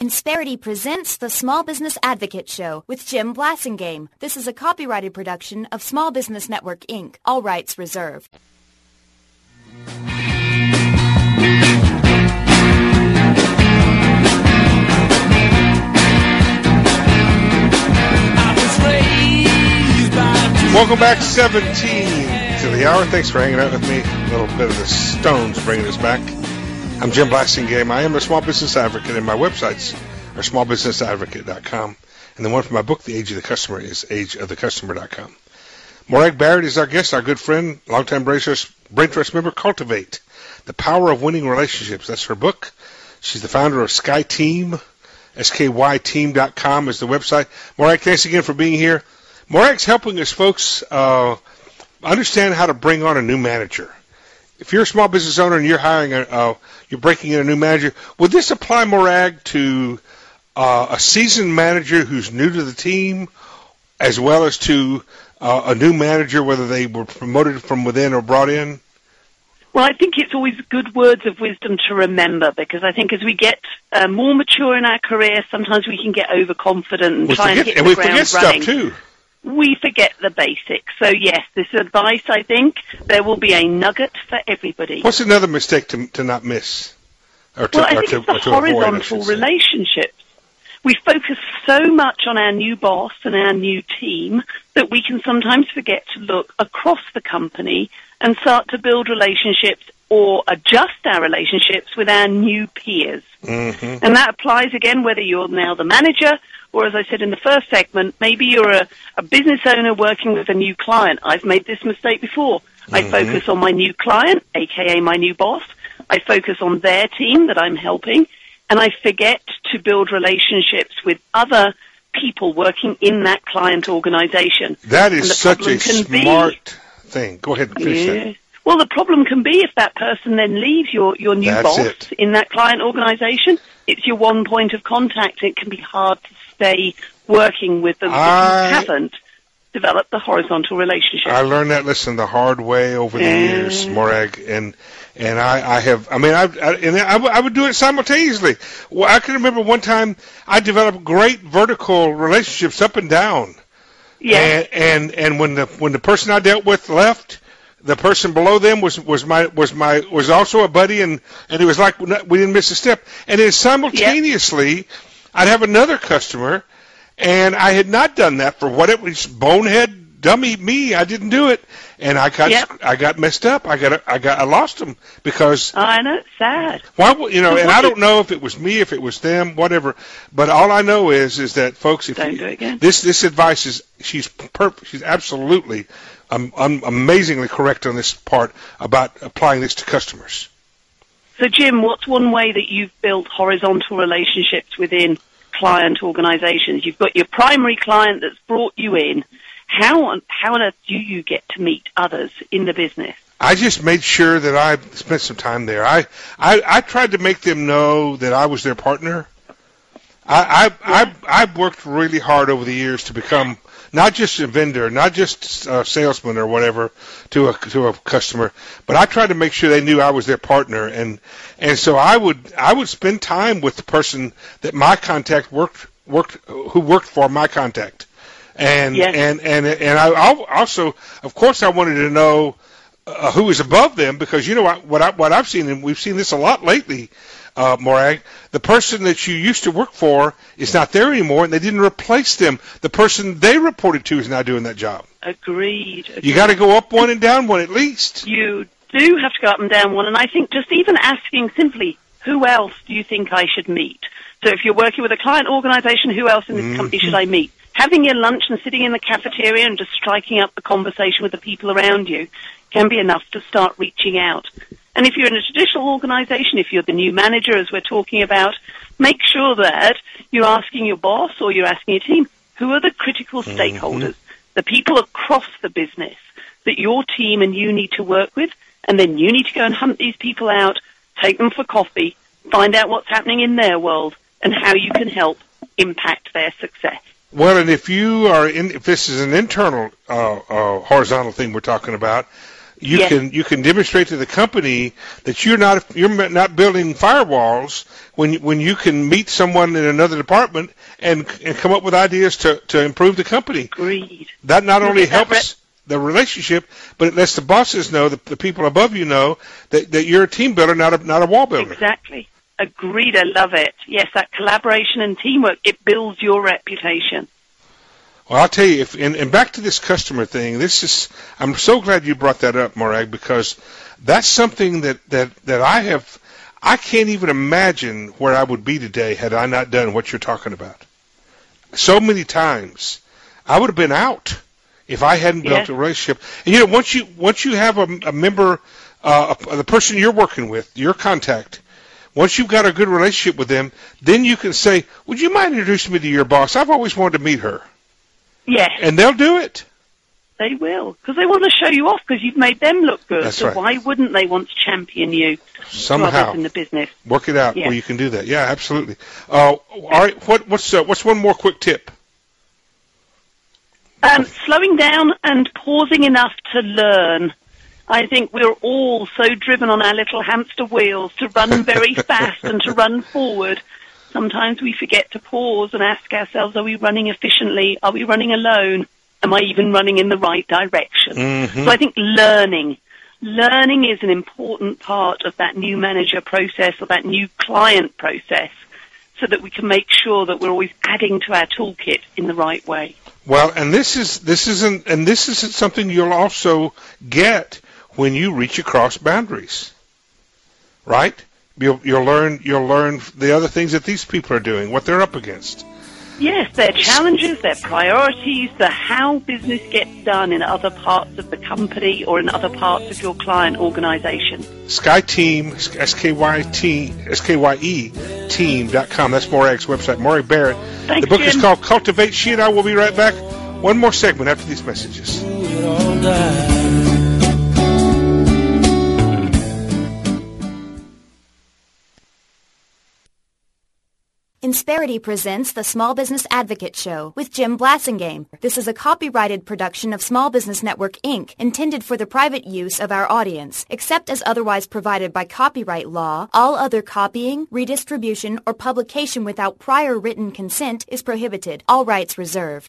Insperity presents the Small Business Advocate Show with Jim Blasingame. This is a copyrighted production of Small Business Network, Inc., all rights reserved. Welcome back, 17 to the hour. Thanks for hanging out with me. A little bit of the Stones bringing us back. I'm Jim Blasingame. I am a small business advocate, and my websites are smallbusinessadvocate.com. And the one for my book, The Age of the Customer, is ageofthecustomer.com. Morag Barrett is our guest, our good friend, longtime Brain Trust member. Cultivate the Power of Winning Relationships. That's her book. She's the founder of Sky Team. SKYteam.com is the website. Morag, thanks again for being here. Morag's helping us folks understand how to bring on a new manager. If you're a small business owner and you're hiring you're breaking in a new manager, would this apply, Morag, to a seasoned manager who's new to the team, as well as to a new manager, whether they were promoted from within or brought in? Well, I think it's always good words of wisdom to remember, because I think as we get more mature in our career, sometimes we can get overconfident and try and hit the ground running. And we forget stuff, too. We forget the basics. So, yes, this advice, I think, there will be a nugget for everybody. What's another mistake to not miss? I think it's the horizontal relationships. We focus so much on our new boss and our new team that we can sometimes forget to look across the company and start to build relationships or adjust our relationships with our new peers. Mm-hmm. And that applies, again, whether you're now the manager or, as I said in the first segment, maybe you're a business owner working with a new client. I've made this mistake before. Mm-hmm. I focus on my new client, a.k.a. my new boss. I focus on their team that I'm helping, and I forget to build relationships with other people working in that client organization. That is such a smart thing. Go ahead and finish that. Well, the problem can be if that person then leaves your new boss in that client organization, it's your one point of contact. It can be hard to stay working with them if you haven't developed the horizontal relationship. I learned that lesson the hard way over the years, Morag, and I would do it simultaneously. Well, I can remember one time I developed great vertical relationships up and down. Yeah. And when the person I dealt with left, the person below them was also a buddy, and it was like we didn't miss a step. And then simultaneously, I'd have another customer, and I had not done that for what it was, bonehead dummy me. I didn't do it, and I got messed up. I lost them because I know, it's sad. Why, and I don't know if it was me, if it was them, whatever. But all I know is that folks, if don't do it again. This advice is she's absolutely amazingly correct on this part about applying this to customers. So, Jim, what's one way that you've built horizontal relationships within client organizations? You've got your primary client that's brought you in. How on earth do you get to meet others in the business? I just made sure that I spent some time there. I tried to make them know that I was their partner. I've worked really hard over the years to become not just a vendor, not just a salesman or whatever to a customer, but I tried to make sure they knew I was their partner, and so I would spend time with the person that my contact who worked for my contact, and I also, of course, I wanted to know who was above them, because what I've seen, and we've seen this a lot lately, Morag, the person that you used to work for is not there anymore, and they didn't replace them. The person they reported to is now doing that job. Agreed. You got to go up one and down one at least. You do have to go up and down one, and I think just even asking simply, who else do you think I should meet? So if you're working with a client organization, who else in this company should I meet? Having your lunch and sitting in the cafeteria and just striking up the conversation with the people around you can be enough to start reaching out. And if you're in a traditional organization, if you're the new manager, as we're talking about, make sure that you're asking your boss or you're asking your team, who are the critical stakeholders, the people across the business that your team and you need to work with, and then you need to go and hunt these people out, take them for coffee, find out what's happening in their world, and how you can help impact their success. Well, and if this is an internal horizontal thing we're talking about, You can demonstrate to the company that you're not building firewalls when you can meet someone in another department and come up with ideas to improve the company. Agreed. That not only helps the relationship, but it lets the bosses know, the people above you know, that you're a team builder, not a wall builder. Exactly. Agreed. I love it. Yes, that collaboration and teamwork, it builds your reputation. Well, I'll tell you, and back to this customer thing, I'm so glad you brought that up, Morag, because that's something that I can't even imagine where I would be today had I not done what you're talking about. So many times, I would have been out if I hadn't built a relationship. And once you have a member, the person you're working with, your contact, once you've got a good relationship with them, then you can say, would you mind introducing me to your boss? I've always wanted to meet her. Yes. And they'll do it. They will, because they want to show you off because you've made them look good. That's so right. Why wouldn't they want to champion you somehow in the business? Work it out where you can do that. Yeah, absolutely. All right. What's one more quick tip? Slowing down and pausing enough to learn. I think we're all so driven on our little hamster wheels to run very fast and to run forward. Sometimes we forget to pause and ask ourselves, are we running efficiently? Are we running alone? Am I even running in the right direction? Mm-hmm. So I think learning is an important part of that new manager process or that new client process so that we can make sure that we're always adding to our toolkit in the right way. Well, and this isn't something you'll also get when you reach across boundaries, right? You'll learn the other things that these people are doing, what they're up against. Yes, their challenges, their priorities, how business gets done in other parts of the company or in other parts of your client organization. SkyeTeam, SKYE team.com. That's Morag's website. Morag Barrett. Thanks, the book Jim. is called Cultivate. She and I will be right back. One more segment after these messages. Insperity presents the Small Business Advocate Show with Jim Blasingame. This is a copyrighted production of Small Business Network, Inc., intended for the private use of our audience. Except as otherwise provided by copyright law, all other copying, redistribution, or publication without prior written consent is prohibited. All rights reserved.